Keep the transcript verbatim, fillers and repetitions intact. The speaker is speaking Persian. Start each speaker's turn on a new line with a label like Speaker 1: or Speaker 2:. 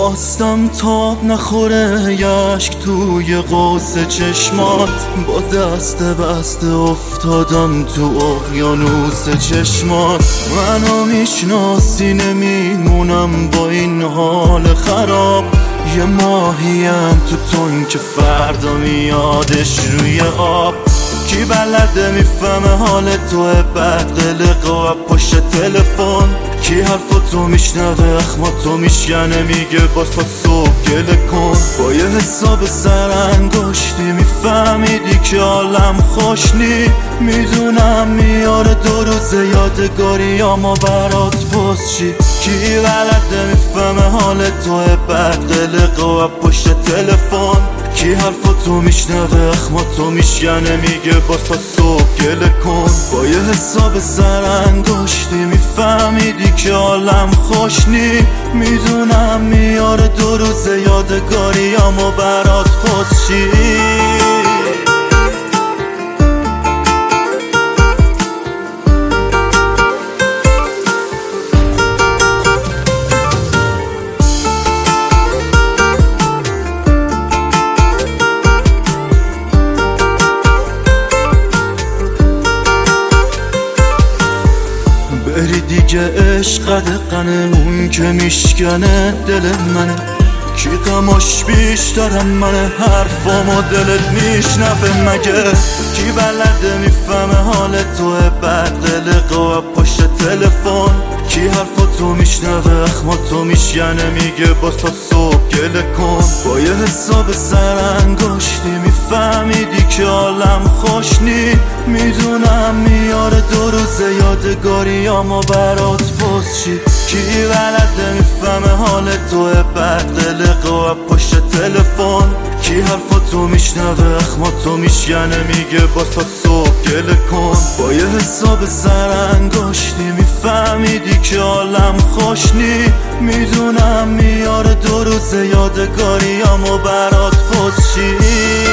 Speaker 1: خواستم تاب نخوره یشک توی قوس چشمات، با دست بسته افتادم تو اقیانوس چشمات. منو میشناسی نمیمونم با این حال خراب، یه ماهیم تو تون که فردا میادش روی آب. کی بلده میفهمه حال توه بد قلق و پشت تلفن، کی حرفاتو میشنوه اخماتو میشکنه میگه باز تا صبح گله کن. با یه حساب سرانگشتی میفهمیدی که عالم خوش نی، میدونم میاره دو روز یادگاری اما برات پست چی. کی بلده میفهمه حال توه بد قلق و پشت تلفن، کی حرفاتو میشنوه اخماتو میشکنه میگه باز تا صبح گله کن. با یه حساب سرانگشتی میفهمیدی که عالم خوش نی، میدونم میاره دو روز یادگاری اما برات پست چی. بری دیگه عشق دقنه اون که میشکنه دل منه، کی غماش بیشترم منه حرفامو دلت میشنفه مگه. کی بلده میفهمه حال توه بد قلق و پشت تلفن، کی حرفاتو میشنوه اخماتو میشکنه میگه باز تا صبح گله کن. با یه حساب سرانگشتی میفهمیدی که عالم خوش نی، میدونم میاره دو روز یادگاری اما برات پست چی. کی بلده میفهمه حال توه بد قلق و پشت تلفن، کی حرفاتو میشنوه اخماتو میشکنه میگه باز تا صبح گله کن. با یه حساب سرانگشتی میفهمیدی که عالم خوش نی، میدونم میاره دو روز یادگاری اما برات پست چی.